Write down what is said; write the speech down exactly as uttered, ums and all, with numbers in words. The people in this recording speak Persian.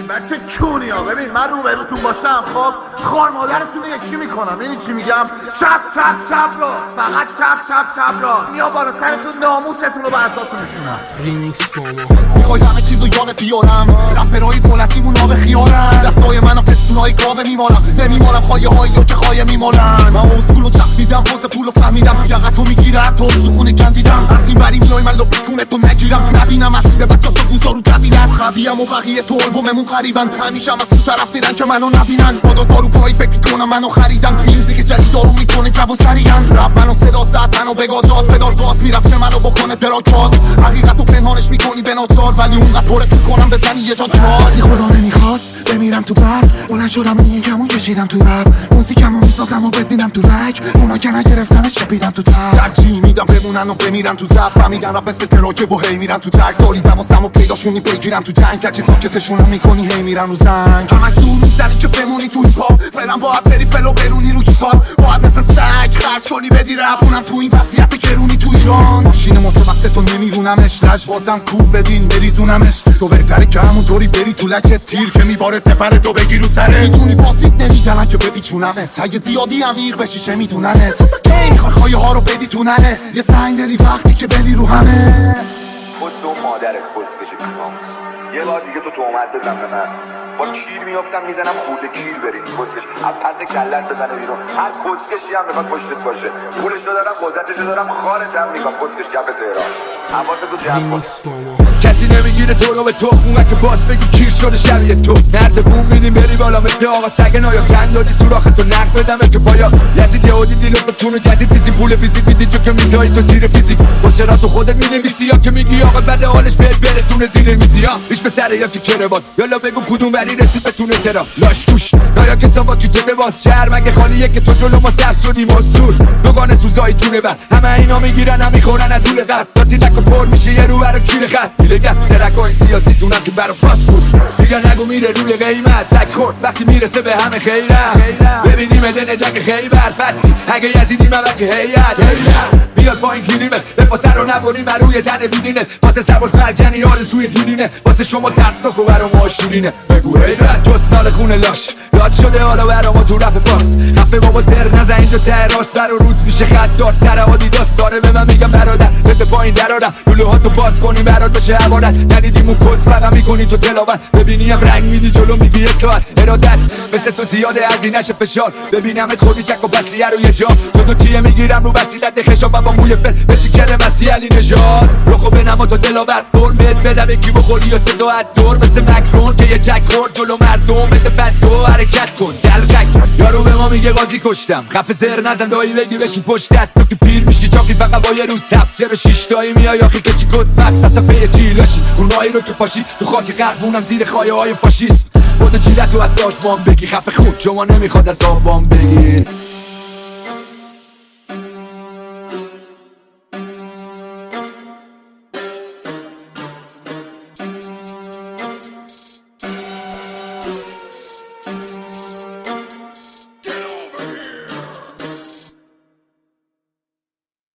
ببین بچه چونی ها، ببین من رو بروتون باشم خب خوار مادرتون رو یکی میکنم. یعنی چی میگم؟ چپ چپ چپ را، فقط چپ چپ چپ را میا بالا سرتون ناموستون رو به اساسون میشونم. ریمیکس فالو میخوای همه چیزو یادت بیارم، رپرهای دولتیمون آب خیارن، دستای منم پستونای گاوه میمارم، نمیمارم خواهی هایی یا که خواهی میمارن. من اصولو چخمیدم، پوز پولو فهمیدم، یقتو میگیره حتی سخونه کندیدم. از این بری میای من لپتونه تو نگیرم، نبینم از به بچه تا گوزارو جبیرم. خبیم و بقیه تو البوممون قریبن، همیشه هم از تو طرف میرن که منو نبینن. بادا دارو پایی فکر کنم منو خریدن، میوزیک جدید دارو میکنه جب و سریعن. رب منو صدا زد منو بگازاد، پدال گاز میرفته منو بکنه دراک باز. حقیقتو پنهانش میکنی به ناچار، ولی اونقدر پرت کنم بزنی یه جا چار. خدا نمیخواست بمیرم تو برف، بلند شدم و یکمون کشیدم تو رپ. موزیکمو میسازم و ببینم تو رک، اونا که نگرفتنش چپیدم تو تر. ترجیح میدم بمونن و بمیرن تو زف، فهمیدن رپ مثل تراکه و هی میرن تو تک. سالیدم واسم و پیداشونی بگیرم تو جنگ، هرچی ساکتشونم میکنی هی میرن رو زنگ. همش زور میزنی که بمونی تو هیپ فعلا باید بری فلو برونی رو کیفا، باید مثل سگ خرج کنی بدی رپ. اونم تو این وضعیت گرونی تو ایران، ماشین متوسط رو نمیرونمش، لج بازم کوب بدین بریزونمش. تو بهتره که همونطوری بری تو لکت، تیر که میباره سپر تو بگی رو سره. میدونی باسید نمیدنن که بپیچونمت، اگه زیادی عمیق بشی چه میدوننت. میخوای خواهی ها رو بدی تو نره، یه سنگ دلی وقتی که بلی رو همه. خود تو مادرت کسکشی کناموس، یه بار دیگه تو تومت بزن به من، با کیر میافتم میزنم خورده کیر بریم کسکش، از پس کلت بزنه بیرون. هر کسکشی هم بخواد پشتت باشه، پولشو دارم قدرتشو دارم خارتم میگم کسکش گپ تهران. حواستو جمع کن. ریمیکس فالو کسی نمیگیره تو رو به تخمون، که باز بگی کیر شده شبیه تو. نرد بوم میدیم بری بالا مثل آقا سگ نایا، چند دادی سوراخ تو نقد بدمه که پایا. یزید یهودی دیلو تو چونو گزید فیزی، پول فیزیک میدی چون که میزایی تو زیر فیزیک. باشه را تو خودت می‌نویسی یا که میگی آقا بده حالش بهت برسونه زیر میزی ها. هیچ بهتره یا که کروات، یالا بگو کدوم ولی رسید بتونه ترا. لاش گوش نایا که سوا کی جده باز شهر مگه خالیه که تو جلو ما سبز شدیم مزدور. دوگانه سوزای جونه بر همه اینا میگیرن هم میخورن از دول غرب. راتی نکن پر میشه یه رو برو کیل خط دیلگت ترکای سیاسی تونم که برو فاست بود. میگن نگو میره روی قیمت سگ خورد وقتی میرسه به همه خیرم. ببینیم دن جنگ خیبر فتی اگه یزیدی من بچه هیئت بیاد با این کلیمت بفاسه رو نبریم روی تن بیدینت. واسه سرباز مرکنی آرزوی دیرینه، واسه شما ترسناک و برا ما شیرینه. بگو هیبت جستال خون لاش یاد شده حالا برا ما تو رپ فاس. خفه بابا سر نزن اینجا ته راست برا روز میشه خطار تر آدیداس. ساره به من میگم برادر بده پایین درارم لولوهاتو باز کنی برات بشه عبادت. ندیدیم اون کس فقط میکنی تو تلاوت، ببینیم رنگ میدی جلو میگی یه ساعت ارادت. مثل تو زیاده از این نشه فشار، ببینمت خودی چک و بسیه رو یه جا. جدو چیه میگیرم رو وسیلت خشاب با موی فر بشی کره مسیح علی نژاد. روخو بنما تو دلاور فرمت بدم یکی بخوری یا صدا از دور مثل مکرون که یه جک خورد جلو مردم. بده فد دو حرکت کن دلقک یارو به ما میگه قاضی کشتم. خفه زر نزن دایی بگی بشین پشت دست تو که پیر میشی چاکی فقط با یه روز سبز. چرا شیش تایی میای آخی که چی کد بکس از صفحه چیلاشی اون راهی رو که پاشی تو خاک قربونم زیر خایه های فاشیسم. بودو چیلتو از سازمان بگی خفه خود شما نمیخواد از آبان بگی.